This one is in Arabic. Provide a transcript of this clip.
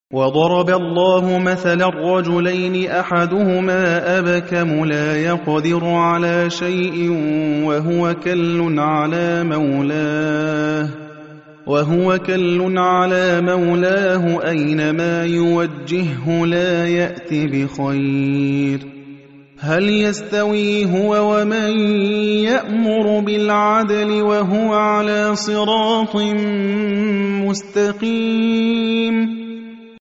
وضرب الله مثلا الرجلين أحدهما أبكم لا يقدر على شيء وهو كل على مولاه أينما يوجهه لا يأت بخير هل يستوي هو ومن يأمر بالعدل وهو على صراط مستقيم